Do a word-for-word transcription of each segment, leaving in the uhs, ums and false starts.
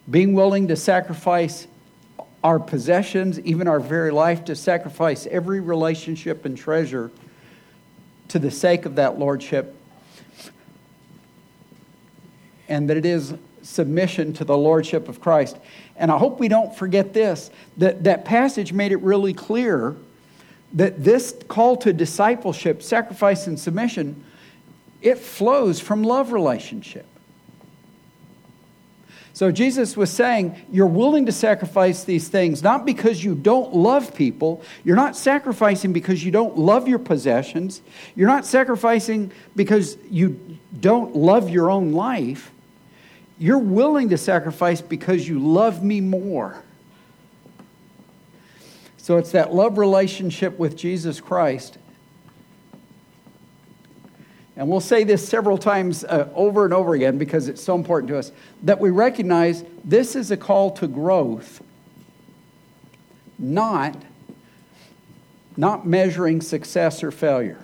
being willing to sacrifice our possessions, even our very life, to sacrifice every relationship and treasure to the sake of that lordship, and that it is submission to the lordship of Christ. And I hope we don't forget this, that that passage made it really clear that this call to discipleship, sacrifice, and submission, it flows from love relationship. So Jesus was saying, you're willing to sacrifice these things, not because you don't love people. You're not sacrificing because you don't love your possessions. You're not sacrificing because you don't love your own life. You're willing to sacrifice because you love me more. So it's that love relationship with Jesus Christ. And we'll say this several times uh, over and over again because it's so important to us, that we recognize this is a call to growth, not, not measuring success or failure.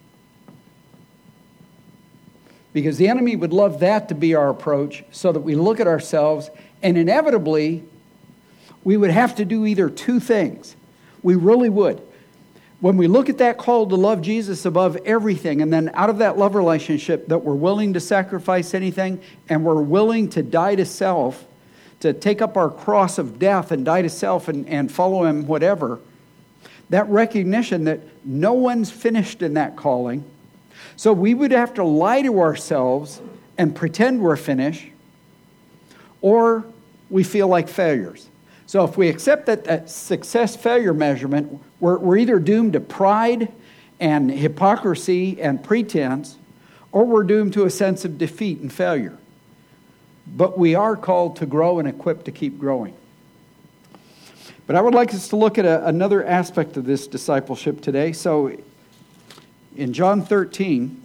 Because the enemy would love that to be our approach, so that we look at ourselves and inevitably we would have to do either two things. We really would. When we look at that call to love Jesus above everything, and then out of that love relationship that we're willing to sacrifice anything, and we're willing to die to self, to take up our cross of death and die to self and, and follow Him, whatever, that recognition that no one's finished in that calling. So we would have to lie to ourselves and pretend we're finished, or we feel like failures. So if we accept that, that success-failure measurement, we're, we're either doomed to pride and hypocrisy and pretense, or we're doomed to a sense of defeat and failure. But we are called to grow and equipped to keep growing. But I would like us to look at a, another aspect of this discipleship today. So in John thirteen,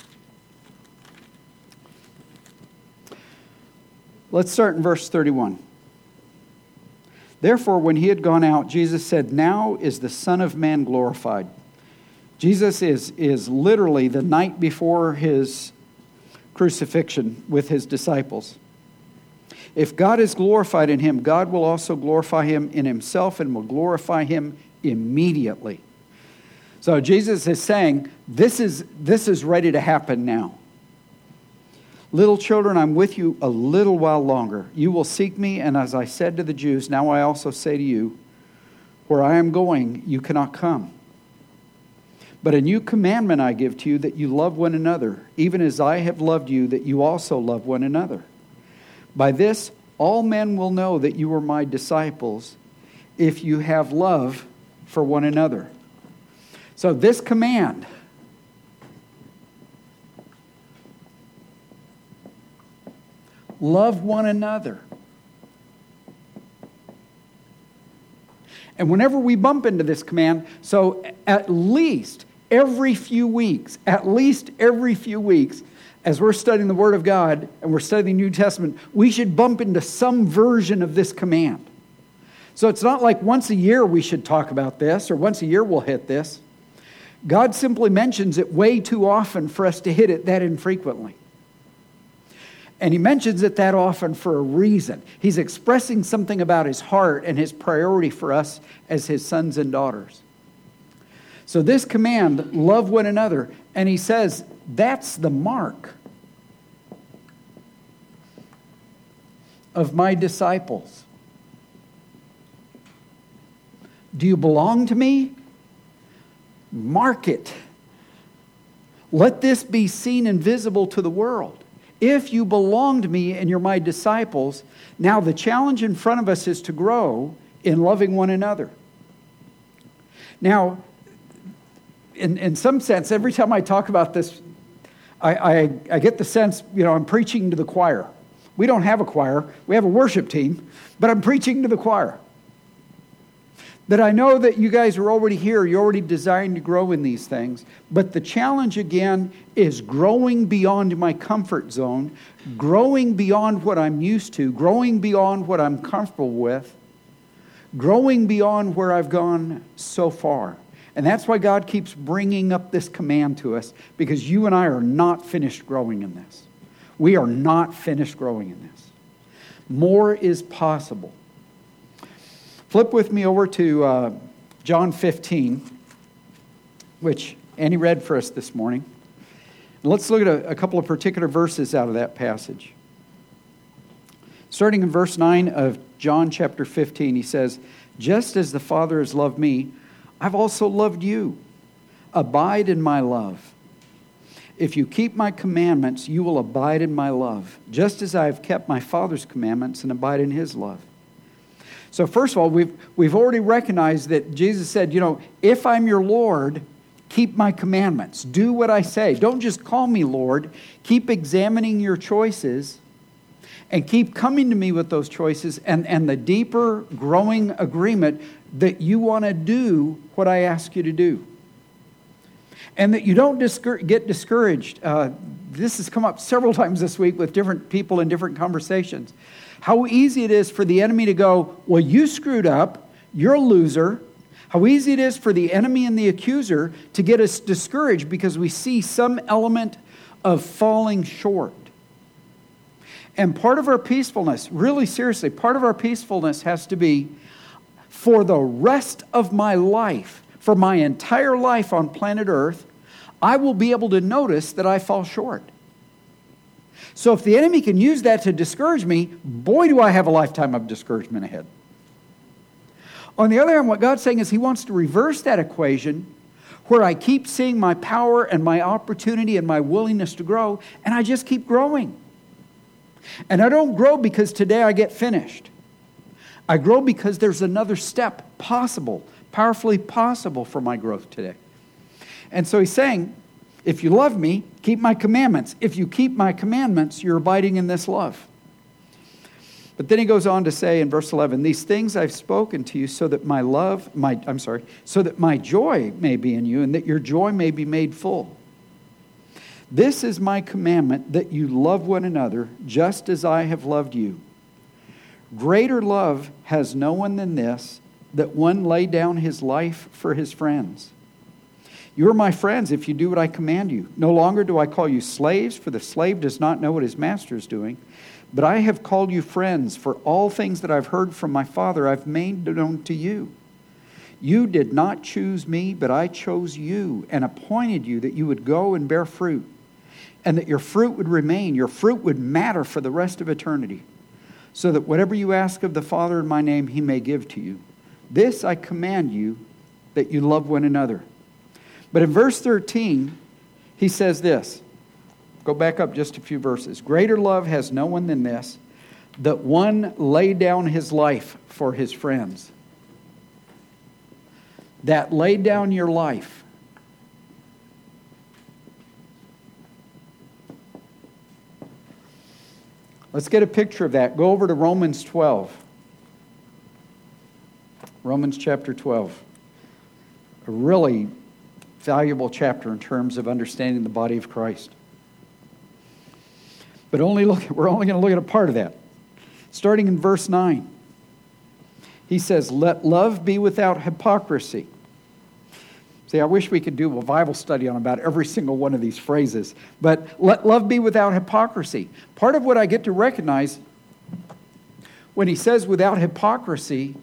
let's start in verse thirty-one. Therefore, when he had gone out, Jesus said, now is the Son of Man glorified. Jesus is, is literally the night before his crucifixion with his disciples. If God is glorified in him, God will also glorify him in himself and will glorify him immediately. So Jesus is saying, this is, this is ready to happen now. Little children, I'm with you a little while longer. You will seek me, and as I said to the Jews, now I also say to you, where I am going, you cannot come. But a new commandment I give to you, that you love one another, even as I have loved you, that you also love one another. By this, all men will know that you are my disciples, if you have love for one another. So this command, love one another. And whenever we bump into this command, so at least every few weeks, at least every few weeks, as we're studying the Word of God and we're studying the New Testament, we should bump into some version of this command. So it's not like once a year we should talk about this, or once a year we'll hit this. God simply mentions it way too often for us to hit it that infrequently. And he mentions it that often for a reason. He's expressing something about his heart and his priority for us as his sons and daughters. So this command, love one another, and he says that's the mark of my disciples. Do you belong to me? Mark it. Let this be seen and visible to the world. If you belong to me and you're my disciples, now the challenge in front of us is to grow in loving one another. Now, in, in some sense, every time I talk about this, I, I, I get the sense, you know, I'm preaching to the choir. We don't have a choir. We have a worship team, but I'm preaching to the choir. That I know that you guys are already here. You're already desiring to grow in these things. But the challenge again is growing beyond my comfort zone, growing beyond what I'm used to, growing beyond what I'm comfortable with, growing beyond where I've gone so far. And that's why God keeps bringing up this command to us, because you and I are not finished growing in this. We are not finished growing in this. More is possible. Flip with me over to uh, John fifteen, which Annie read for us this morning. And let's look at a, a couple of particular verses out of that passage. Starting in verse nine of John chapter fifteen, he says, "Just as the Father has loved me, I've also loved you. Abide in my love. If you keep my commandments, you will abide in my love, just as I have kept my Father's commandments and abide in his love." So first of all, we've, we've already recognized that Jesus said, you know, if I'm your Lord, keep my commandments. Do what I say. Don't just call me Lord. Keep examining your choices and keep coming to me with those choices and, and the deeper growing agreement that you want to do what I ask you to do. And that you don't discour- get discouraged. Uh, this has come up several times this week with different people in different conversations. How easy it is for the enemy to go, well, you screwed up, you're a loser. How easy it is for the enemy and the accuser to get us discouraged because we see some element of falling short. And part of our peacefulness, really seriously, part of our peacefulness has to be for the rest of my life, for my entire life on planet Earth, I will be able to notice that I fall short. So if the enemy can use that to discourage me, boy, do I have a lifetime of discouragement ahead. On the other hand, what God's saying is he wants to reverse that equation where I keep seeing my power and my opportunity and my willingness to grow, and I just keep growing. And I don't grow because today I get finished. I grow because there's another step possible, powerfully possible for my growth today. And so he's saying, if you love me, keep my commandments. If you keep my commandments, you're abiding in this love. But then he goes on to say in verse eleven, these things I've spoken to you so that my love, my I'm sorry, so that my joy may be in you and that your joy may be made full. This is my commandment, that you love one another just as I have loved you. Greater love has no one than this, that one lay down his life for his friends. You are my friends if you do what I command you. No longer do I call you slaves, for the slave does not know what his master is doing. But I have called you friends, for all things that I've heard from my Father I've made known to you. You did not choose me, but I chose you and appointed you that you would go and bear fruit, and that your fruit would remain. Your fruit would matter for the rest of eternity, so that whatever you ask of the Father in my name, he may give to you. This I command you, that you love one another. But in verse thirteen, he says this. Go back up just a few verses. Greater love has no one than this, that one lay down his life for his friends. That lay down your life. Let's get a picture of that. Go over to Romans twelve. Romans chapter twelve. A really valuable chapter in terms of understanding the body of Christ. But only look, we're only going to look at a part of that. Starting in verse nine. He says, let love be without hypocrisy. See, I wish we could do a Bible study on about every single one of these phrases. But let love be without hypocrisy. Part of what I get to recognize when he says without hypocrisy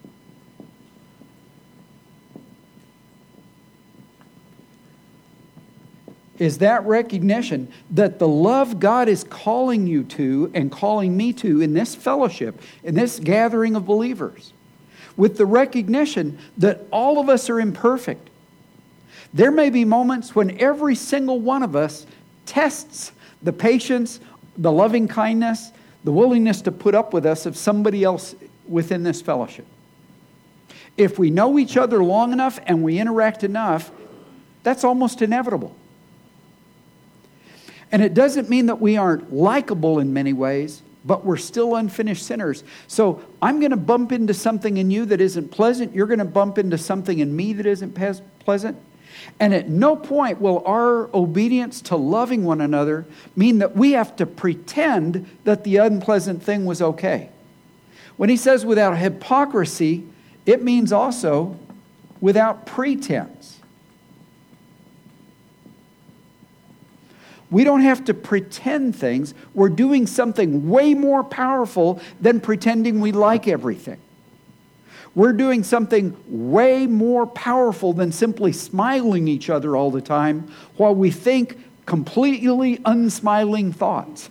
is that recognition that the love God is calling you to and calling me to in this fellowship, in this gathering of believers, with the recognition that all of us are imperfect. There may be moments when every single one of us tests the patience, the loving kindness, the willingness to put up with us of somebody else within this fellowship. If we know each other long enough and we interact enough, that's almost inevitable. And it doesn't mean that we aren't likable in many ways, but we're still unfinished sinners. So I'm going to bump into something in you that isn't pleasant. You're going to bump into something in me that isn't pleasant. And at no point will our obedience to loving one another mean that we have to pretend that the unpleasant thing was okay. When he says without hypocrisy, it means also without pretense. We don't have to pretend things. We're doing something way more powerful than pretending we like everything. We're doing something way more powerful than simply smiling each other all the time while we think completely unsmiling thoughts.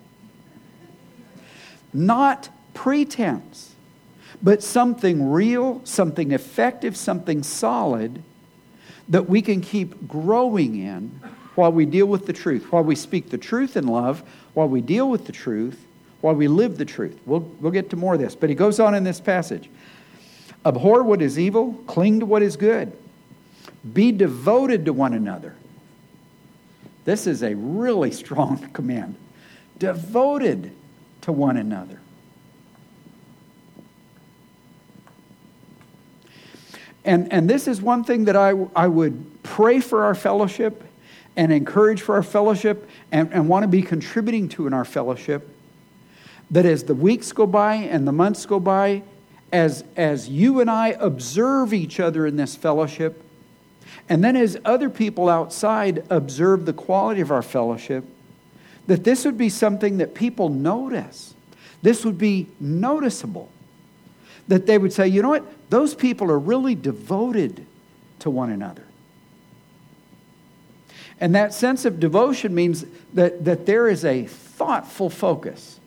Not pretense, but something real, something effective, something solid that we can keep growing in while we deal with the truth, while we speak the truth in love, while we deal with the truth, while we live the truth. We'll, we'll get to more of this. But he goes on in this passage. Abhor what is evil, cling to what is good. Be devoted to one another. This is a really strong command. Devoted to one another. And, and this is one thing that I, I would pray for our fellowship and encourage for our fellowship and, and want to be contributing to in our fellowship. That as the weeks go by and the months go by, as, as you and I observe each other in this fellowship, and then as other people outside observe the quality of our fellowship, that this would be something that people notice. This would be noticeable. That they would say, you know what? Those people are really devoted to one another. And that sense of devotion means that, that there is a thoughtful focus.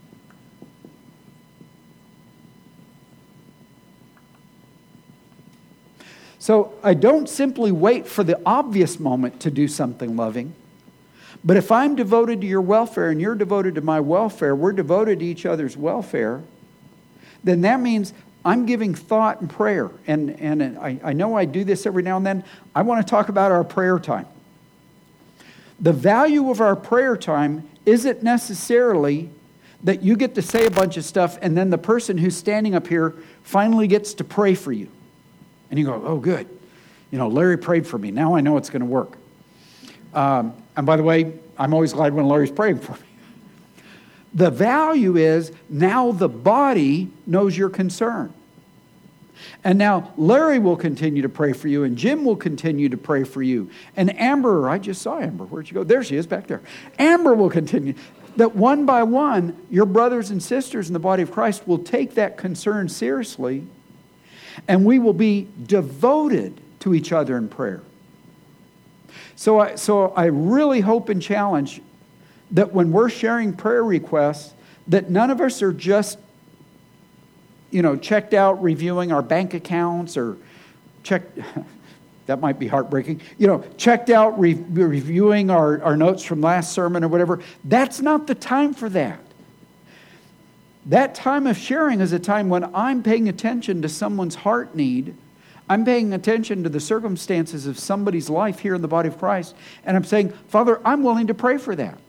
So I don't simply wait for the obvious moment to do something loving. But if I'm devoted to your welfare and you're devoted to my welfare, we're devoted to each other's welfare, then that means I'm giving thought and prayer. And, and I, I know I do this every now and then. I want to talk about our prayer time. The value of our prayer time isn't necessarily that you get to say a bunch of stuff and then the person who's standing up here finally gets to pray for you. And you go, oh, good. You know, Larry prayed for me. Now I know it's going to work. Um, and by the way, I'm always glad when Larry's praying for me. The value is now the body knows your concern. And now Larry will continue to pray for you, and Jim will continue to pray for you. And Amber, I just saw Amber. Where'd she go? There she is back there. Amber will continue. That one by one, your brothers and sisters in the body of Christ will take that concern seriously, and we will be devoted to each other in prayer. So I, so I really hope and challenge that when we're sharing prayer requests, that none of us are just, you know, checked out reviewing our bank accounts or checked, that might be heartbreaking, you know, checked out re- reviewing our, our notes from last sermon or whatever. That's not the time for that. That time of sharing is a time when I'm paying attention to someone's heart need. I'm paying attention to the circumstances of somebody's life here in the body of Christ. And I'm saying, Father, I'm willing to pray for that.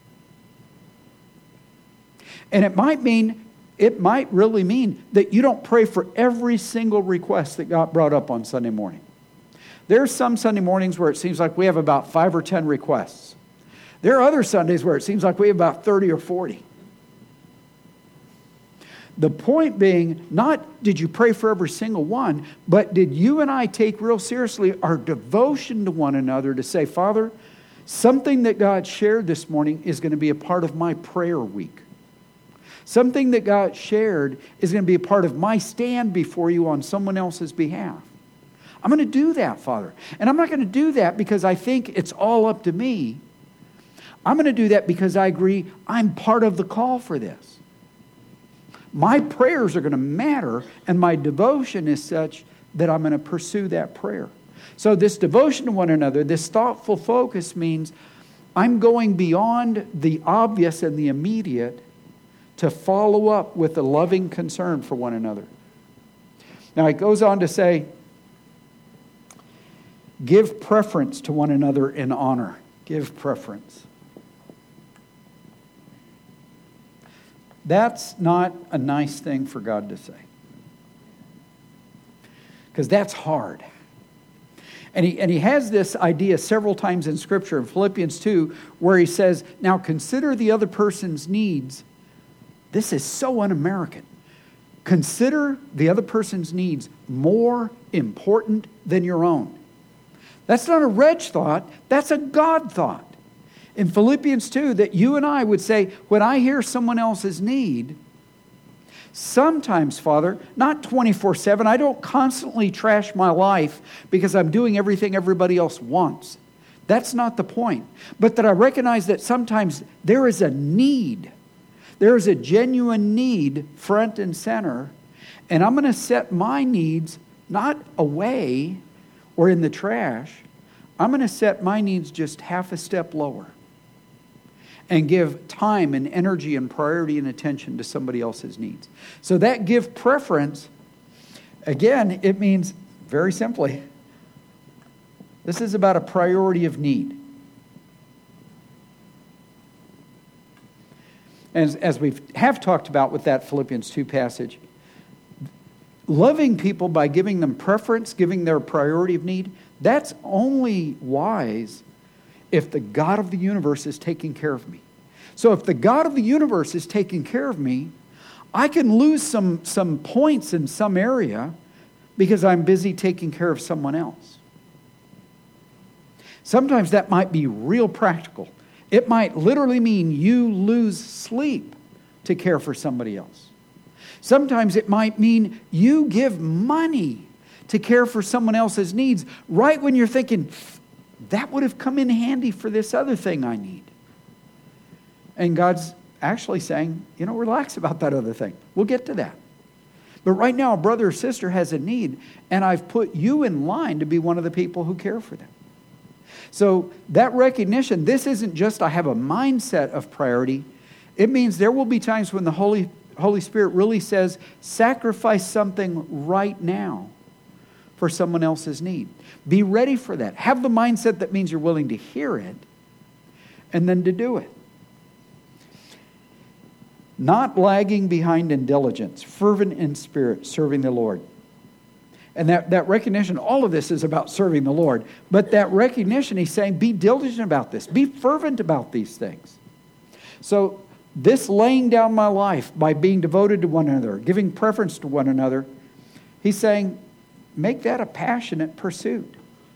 And it might mean, it might really mean that you don't pray for every single request that got brought up on Sunday morning. There's some Sunday mornings where it seems like we have about five or ten requests. There are other Sundays where it seems like we have about thirty or forty. The point being, not did you pray for every single one, but did you and I take real seriously our devotion to one another to say, Father, something that God shared this morning is going to be a part of my prayer week. Something that God shared is going to be a part of my stand before you on someone else's behalf. I'm going to do that, Father. And I'm not going to do that because I think it's all up to me. I'm going to do that because I agree I'm part of the call for this. My prayers are going to matter, and my devotion is such that I'm going to pursue that prayer. So this devotion to one another, this thoughtful focus means I'm going beyond the obvious and the immediate to follow up with a loving concern for one another. Now it goes on to say, give preference to one another in honor. Give preference. That's not a nice thing for God to say. Because that's hard. And he, and he has this idea several times in Scripture, in Philippians two, where he says, now consider the other person's needs. This is so un-American. Consider the other person's needs more important than your own. That's not a Reg thought. That's a God thought. in Philippians two that you and I would say, when I hear someone else's need, sometimes, Father, not twenty-four seven, I don't constantly trash my life because I'm doing everything everybody else wants. That's not the point. But that I recognize that sometimes there is a need. There is a genuine need front and center. And I'm going to set my needs not away or in the trash. I'm going to set my needs just half a step lower. And give time and energy and priority and attention to somebody else's needs. So that give preference, again, it means, very simply, this is about a priority of need. As, as we have talked about with that Philippians two passage, loving people by giving them preference, giving their priority of need, that's only wise if the God of the universe is taking care of me. So if the God of the universe is taking care of me, I can lose some, some points in some area because I'm busy taking care of someone else. Sometimes that might be real practical. It might literally mean you lose sleep to care for somebody else. Sometimes it might mean you give money to care for someone else's needs right when you're thinking, that would have come in handy for this other thing I need. And God's actually saying, you know, relax about that other thing. We'll get to that. But right now, a brother or sister has a need, and I've put you in line to be one of the people who care for them. So that recognition, this isn't just I have a mindset of priority. It means there will be times when the Holy, Holy Spirit really says, sacrifice something right now for someone else's need. Be ready for that. Have the mindset that means you're willing to hear it and then to do it. Not lagging behind in diligence, fervent in spirit, serving the Lord. And that, that recognition, all of this is about serving the Lord. But that recognition, he's saying, be diligent about this. Be fervent about these things. So this laying down my life by being devoted to one another, giving preference to one another, he's saying, make that a passionate pursuit.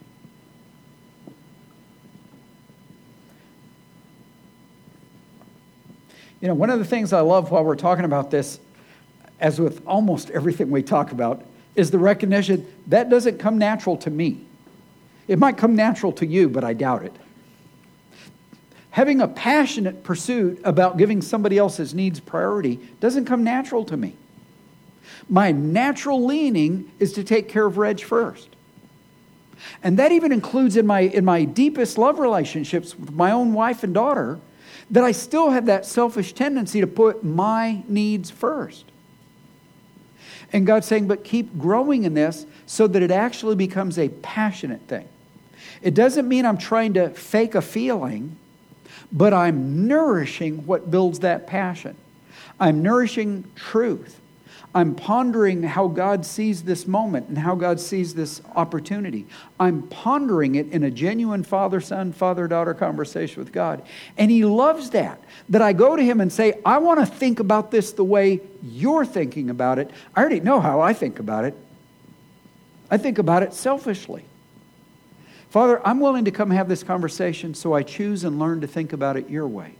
You know, one of the things I love while we're talking about this, as with almost everything we talk about, is the recognition that doesn't come natural to me. It might come natural to you, but I doubt it. Having a passionate pursuit about giving somebody else's needs priority doesn't come natural to me. My natural leaning is to take care of Reg first. And that even includes in my, in my deepest love relationships with my own wife and daughter, that I still have that selfish tendency to put my needs first. And God's saying, but keep growing in this so that it actually becomes a passionate thing. It doesn't mean I'm trying to fake a feeling, but I'm nourishing what builds that passion. I'm nourishing truth. I'm pondering how God sees this moment and how God sees this opportunity. I'm pondering it in a genuine father-son, father-daughter conversation with God. And He loves that. That I go to Him and say, I want to think about this the way you're thinking about it. I already know how I think about it. I think about it selfishly. Father, I'm willing to come have this conversation, so I choose and learn to think about it your way.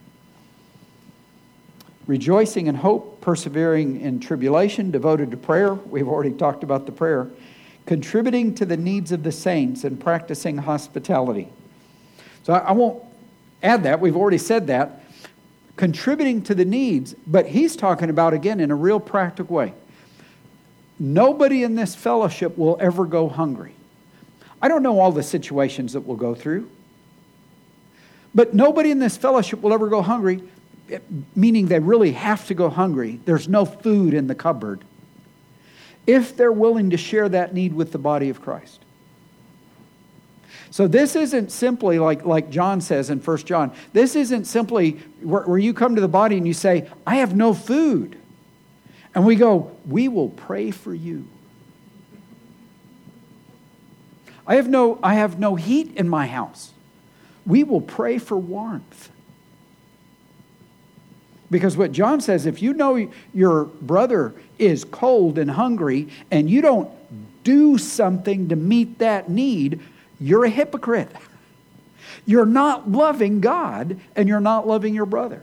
Rejoicing in hope, persevering in tribulation, devoted to prayer. We've already talked about the prayer. Contributing to the needs of the saints and practicing hospitality. So I, I won't add that. We've already said that. Contributing to the needs, but he's talking about, again, in a real practical way. Nobody in this fellowship will ever go hungry. I don't know all the situations that we'll go through, but nobody in this fellowship will ever go hungry. Meaning they really have to go hungry. There's no food in the cupboard. If they're willing to share that need with the body of Christ. So this isn't simply like, like John says in First John. This isn't simply where, where you come to the body and you say, I have no food. And we go, we will pray for you. I have no, I have no heat in my house. We will pray for warmth. Because what John says, if you know your brother is cold and hungry and you don't do something to meet that need, you're a hypocrite. You're not loving God, and you're not loving your brother.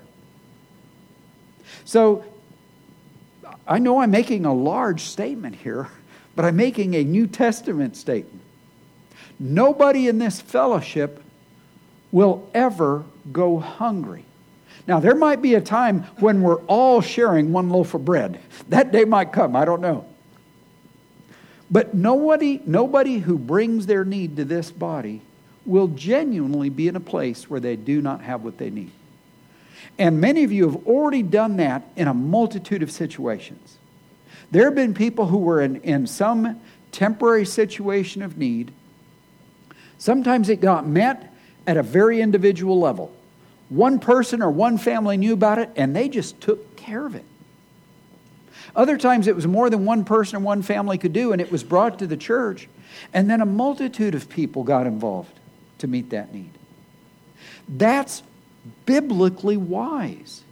So, I know I'm making a large statement here, but I'm making a New Testament statement. Nobody in this fellowship will ever go hungry. Now, there might be a time when we're all sharing one loaf of bread. That day might come, I don't know. But nobody, nobody who brings their need to this body will genuinely be in a place where they do not have what they need. And many of you have already done that in a multitude of situations. There have been people who were in, in some temporary situation of need. Sometimes it got met at a very individual level. One person or one family knew about it, and they just took care of it. Other times it was more than one person or one family could do, and it was brought to the church, and then a multitude of people got involved to meet that need. That's biblically wise.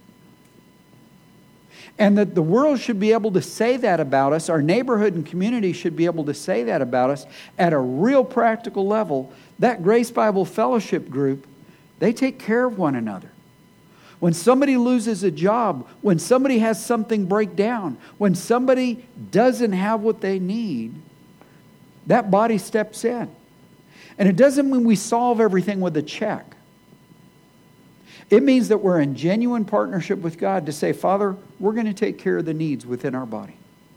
And that the world should be able to say that about us, our neighborhood and community should be able to say that about us at a real practical level. That Grace Bible Fellowship group, they take care of one another. When somebody loses a job, when somebody has something break down, when somebody doesn't have what they need, that body steps in. And it doesn't mean we solve everything with a check. It means that we're in genuine partnership with God to say, Father, we're going to take care of the needs within our body.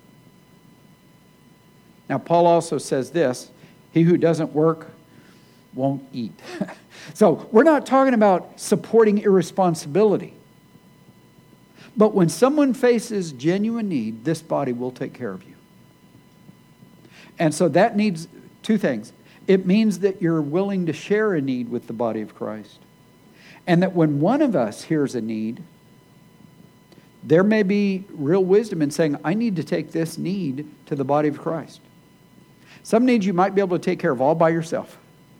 Now, Paul also says this, he who doesn't work won't eat. So we're not talking about supporting irresponsibility. But when someone faces genuine need, this body will take care of you. And so that needs two things. It means that you're willing to share a need with the body of Christ. And that when one of us hears a need, there may be real wisdom in saying, I need to take this need to the body of Christ. Some needs you might be able to take care of all by yourself.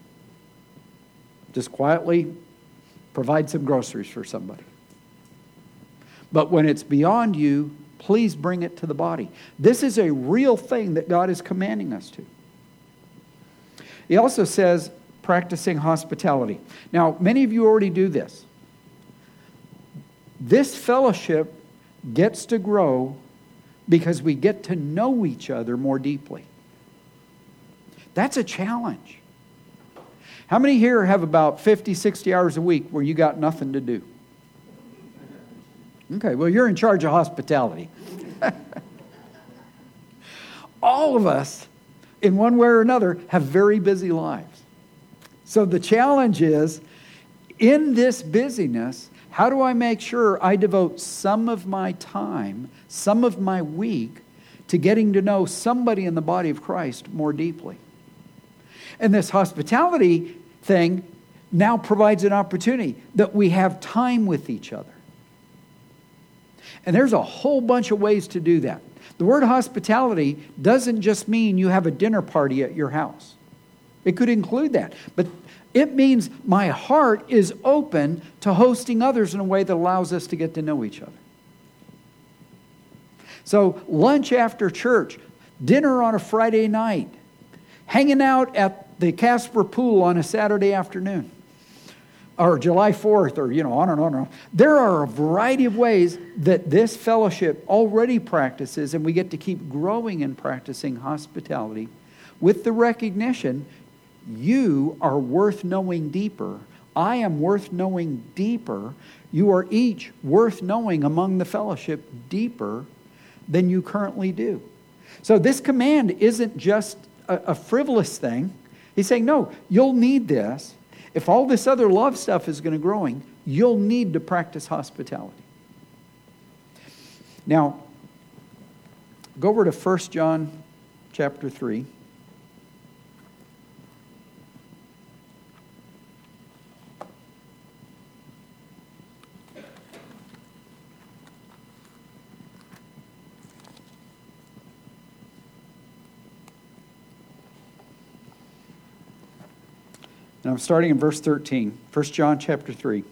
Just quietly provide some groceries for somebody. But when it's beyond you, please bring it to the body. This is a real thing that God is commanding us to. He also says, practicing hospitality. Now, many of you already do this. This fellowship gets to grow because we get to know each other more deeply. That's a challenge. How many here have about fifty, sixty hours a week where you got nothing to do? Okay, well, you're in charge of hospitality. All of us, in one way or another, have very busy lives. So the challenge is, in this busyness, how do I make sure I devote some of my time, some of my week, to getting to know somebody in the body of Christ more deeply? And this hospitality thing now provides an opportunity that we have time with each other. And there's a whole bunch of ways to do that. The word hospitality doesn't just mean you have a dinner party at your house. It could include that. But it means my heart is open to hosting others in a way that allows us to get to know each other. So lunch after church, dinner on a Friday night, hanging out at the Casper Pool on a Saturday afternoon, or July fourth, or, you know, on and on and on. There are a variety of ways that this fellowship already practices, and we get to keep growing in practicing hospitality with the recognition you are worth knowing deeper. I am worth knowing deeper. You are each worth knowing among the fellowship deeper than you currently do. So this command isn't just a, a frivolous thing. He's saying, no, you'll need this. If all this other love stuff is going to growing, you'll need to practice hospitality. Now, go over to First John chapter three. And I'm starting in verse thirteen, First John chapter three.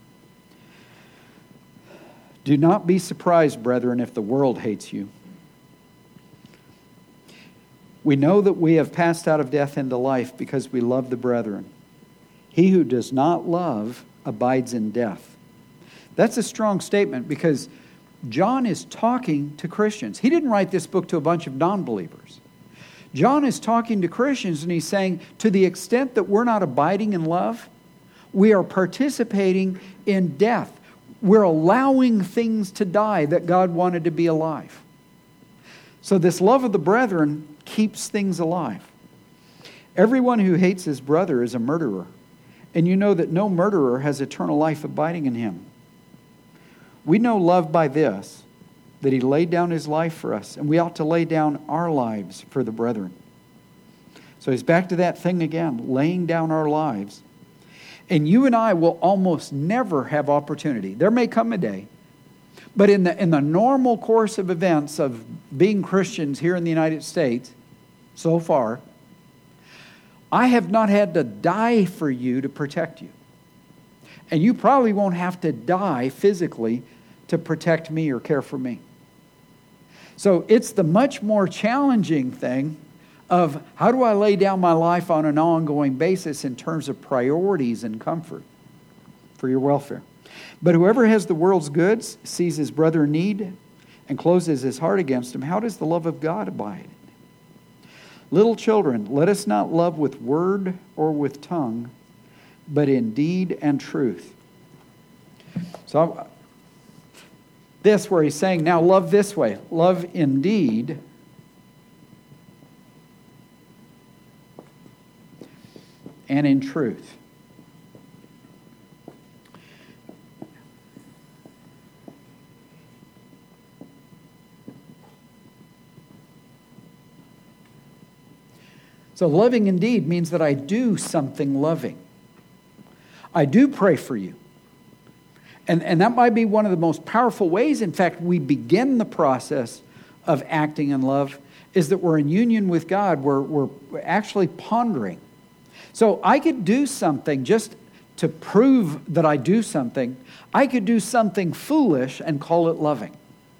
Do not be surprised, brethren, if the world hates you. We know that we have passed out of death into life because we love the brethren. He who does not love abides in death. That's a strong statement because John is talking to Christians. He didn't write this book to a bunch of non-believers. John is talking to Christians and he's saying, to the extent that we're not abiding in love, we are participating in death. We're allowing things to die that God wanted to be alive. So this love of the brethren keeps things alive. Everyone who hates his brother is a murderer, and you know that no murderer has eternal life abiding in him. We know love by this, that he laid down his life for us, and we ought to lay down our lives for the brethren. So he's back to that thing again, laying down our lives. And you and I will almost never have opportunity. There may come a day, but in the in the normal course of events of being Christians here in the United States, so far, I have not had to die for you to protect you. And you probably won't have to die physically to protect me or care for me. So it's the much more challenging thing of how do I lay down my life on an ongoing basis in terms of priorities and comfort for your welfare. But whoever has the world's goods, sees his brother in need, and closes his heart against him, how does the love of God abide? Little children, let us not love with word or with tongue, but in deed and truth. So this where he's saying, now love this way. Love in deed and in truth. So loving indeed means that I do something loving. I do pray for you. And, and that might be one of the most powerful ways, in fact, we begin the process of acting in love, is that we're in union with God. We're, we're actually pondering. So I could do something just to prove that I do something. I could do something foolish and call it loving.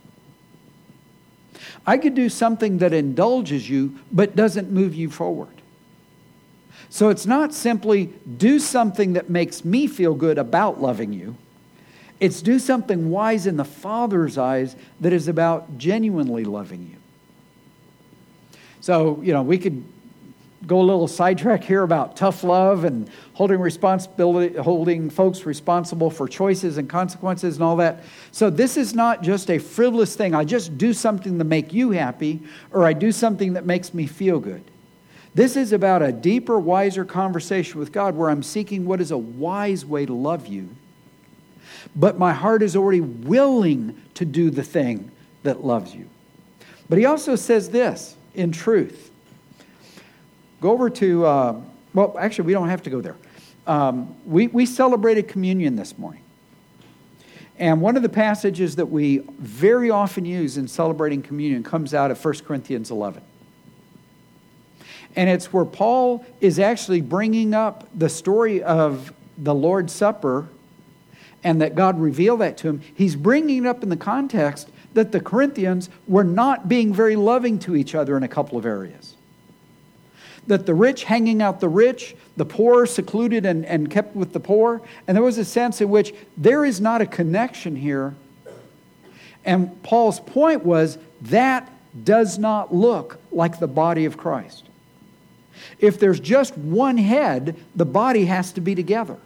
I could do something that indulges you but doesn't move you forward. So it's not simply do something that makes me feel good about loving you. It's do something wise in the Father's eyes that is about genuinely loving you. So, you know, we could go a little sidetrack here about tough love and holding responsibility, holding folks responsible for choices and consequences and all that. So this is not just a frivolous thing. I just do something to make you happy, or I do something that makes me feel good. This is about a deeper, wiser conversation with God where I'm seeking what is a wise way to love you. But my heart is already willing to do the thing that loves you. But he also says this, in truth. Go over to, uh, well, actually, we don't have to go there. Um, we, we celebrated communion this morning. And one of the passages that we very often use in celebrating communion comes out of First Corinthians eleven. And it's where Paul is actually bringing up the story of the Lord's Supper and that God revealed that to him. He's bringing it up in the context that the Corinthians were not being very loving to each other in a couple of areas. That the rich hanging out the rich, the poor secluded and, and kept with the poor. And there was a sense in which there is not a connection here. And Paul's point was that does not look like the body of Christ. If there's just one head, the body has to be together.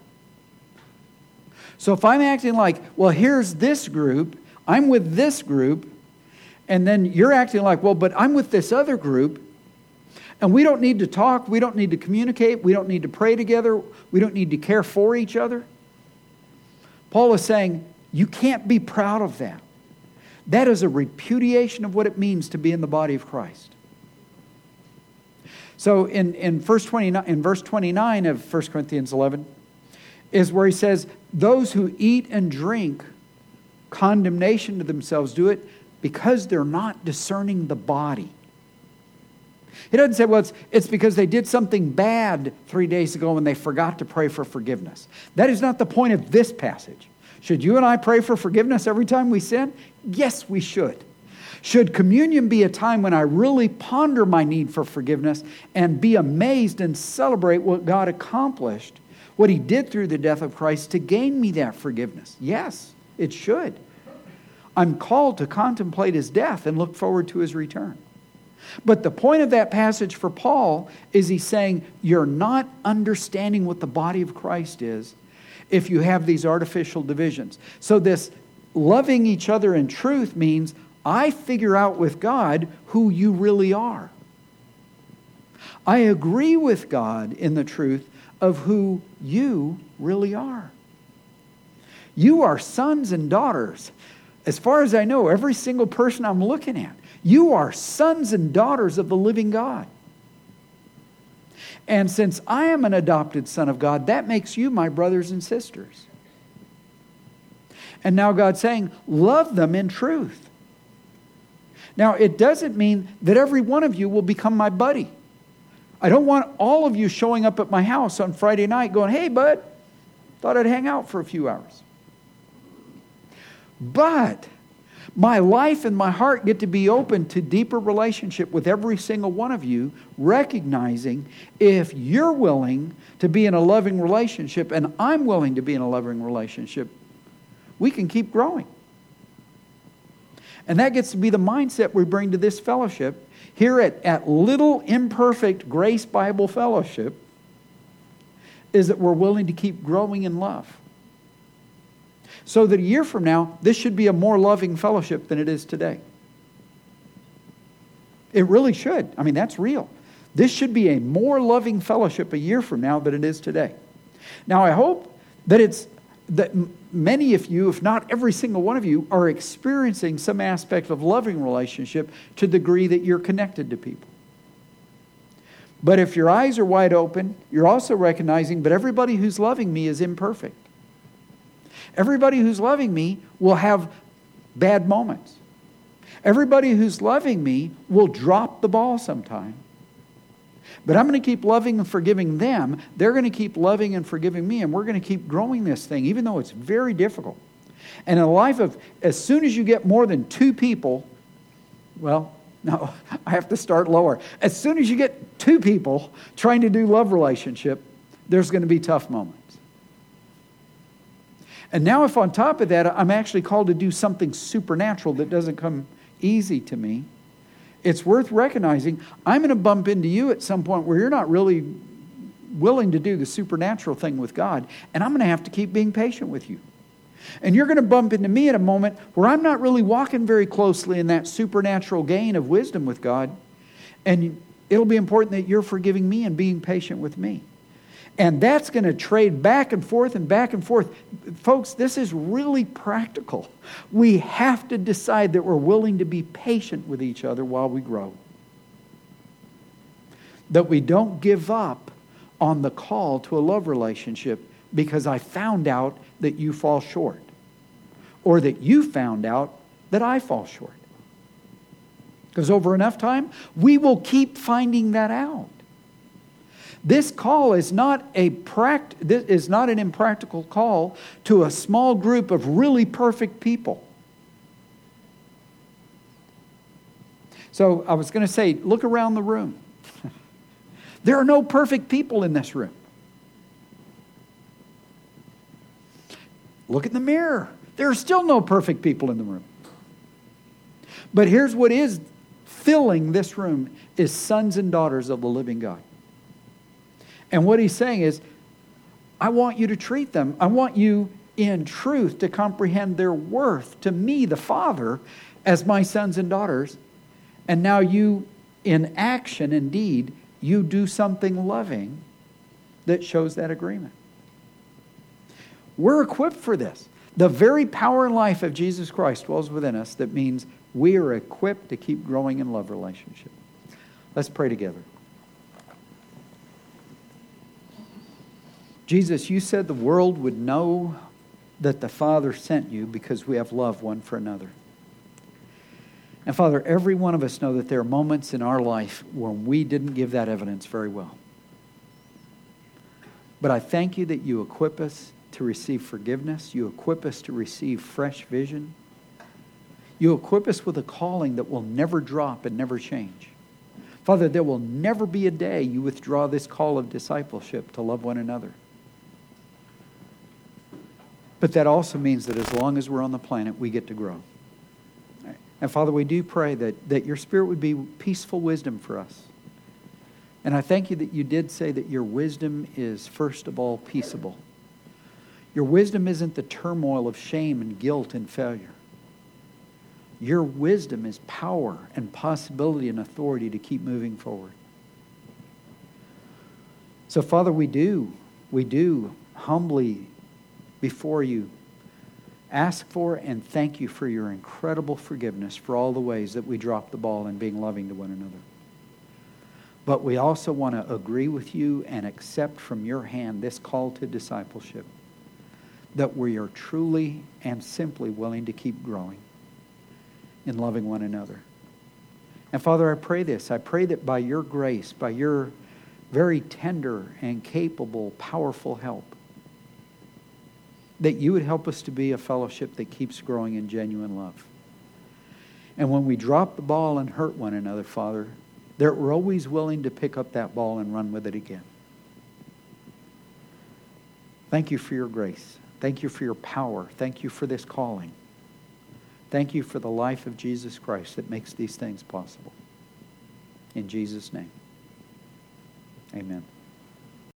So if I'm acting like, well, here's this group, I'm with this group, and then you're acting like, well, but I'm with this other group, and we don't need to talk, we don't need to communicate, we don't need to pray together, we don't need to care for each other. Paul is saying, you can't be proud of that. That is a repudiation of what it means to be in the body of Christ. So in, in, verse twenty-nine, in verse twenty-nine of First Corinthians eleven is where he says, those who eat and drink condemnation to themselves do it because they're not discerning the body. He doesn't say, well, it's, it's because they did something bad three days ago and they forgot to pray for forgiveness. That is not the point of this passage. Should you and I pray for forgiveness every time we sin? Yes, we should. Should communion be a time when I really ponder my need for forgiveness and be amazed and celebrate what God accomplished what he did through the death of Christ to gain me that forgiveness? Yes, it should. I'm called to contemplate his death and look forward to his return. But the point of that passage for Paul is he's saying you're not understanding what the body of Christ is if you have these artificial divisions. So this loving each other in truth means I figure out with God who you really are. I agree with God in the truth of who you really are. You are sons and daughters. As far as I know, every single person I'm looking at, you are sons and daughters of the living God. And since I am an adopted son of God, that makes you my brothers and sisters. And now God's saying, love them in truth. Now, it doesn't mean that every one of you will become my buddy. I don't want all of you showing up at my house on Friday night going, hey, bud, thought I'd hang out for a few hours. But my life and my heart get to be open to deeper relationship with every single one of you, recognizing if you're willing to be in a loving relationship and I'm willing to be in a loving relationship, we can keep growing. And that gets to be the mindset we bring to this fellowship here at, at Little Imperfect Grace Bible Fellowship, is that we're willing to keep growing in love. So that a year from now, this should be a more loving fellowship than it is today. It really should. I mean, that's real. This should be a more loving fellowship a year from now than it is today. Now, I hope that it's that many of you, if not every single one of you, are experiencing some aspect of loving relationship to the degree that you're connected to people. But if your eyes are wide open, you're also recognizing, but everybody who's loving me is imperfect. Everybody who's loving me will have bad moments. Everybody who's loving me will drop the ball sometime. But I'm going to keep loving and forgiving them. They're going to keep loving and forgiving me. And we're going to keep growing this thing, even though it's very difficult. And in a life of, as soon as you get more than two people, well, no, I have to start lower. As soon as you get two people trying to do love relationship, there's going to be tough moments. And now if on top of that, I'm actually called to do something supernatural that doesn't come easy to me, it's worth recognizing I'm going to bump into you at some point where you're not really willing to do the supernatural thing with God, and I'm going to have to keep being patient with you. And you're going to bump into me at a moment where I'm not really walking very closely in that supernatural gain of wisdom with God, and it'll be important that you're forgiving me and being patient with me. And that's going to trade back and forth and back and forth. Folks, this is really practical. We have to decide that we're willing to be patient with each other while we grow. That we don't give up on the call to a love relationship because I found out that you fall short. Or that you found out that I fall short. Because over enough time, we will keep finding that out. This call is not a pract- this is not an impractical call to a small group of really perfect people. So I was going to say, look around the room. There are no perfect people in this room. Look in the mirror. There are still no perfect people in the room. But here's what is filling this room is sons and daughters of the living God. And what he's saying is, I want you to treat them. I want you in truth to comprehend their worth to me, the Father, as my sons and daughters. And now you, in action, indeed, you do something loving that shows that agreement. We're equipped for this. The very power and life of Jesus Christ dwells within us. That means we are equipped to keep growing in love relationship. Let's pray together. Jesus, you said the world would know that the Father sent you because we have love one for another. And Father, every one of us know that there are moments in our life when we didn't give that evidence very well. But I thank you that you equip us to receive forgiveness. You equip us to receive fresh vision. You equip us with a calling that will never drop and never change. Father, there will never be a day you withdraw this call of discipleship to love one another. But that also means that as long as we're on the planet, we get to grow. And Father, we do pray that, that your Spirit would be peaceful wisdom for us. And I thank you that you did say that your wisdom is first of all peaceable. Your wisdom isn't the turmoil of shame and guilt and failure. Your wisdom is power and possibility and authority to keep moving forward. So Father, we do, we do humbly before you ask for and thank you for your incredible forgiveness for all the ways that we dropped the ball in being loving to one another. But we also want to agree with you and accept from your hand this call to discipleship, that we are truly and simply willing to keep growing in loving one another. And Father, I pray this. I pray that by your grace, by your very tender and capable, powerful help, that you would help us to be a fellowship that keeps growing in genuine love. And when we drop the ball and hurt one another, Father, that we're always willing to pick up that ball and run with it again. Thank you for your grace. Thank you for your power. Thank you for this calling. Thank you for the life of Jesus Christ that makes these things possible. In Jesus' name, amen.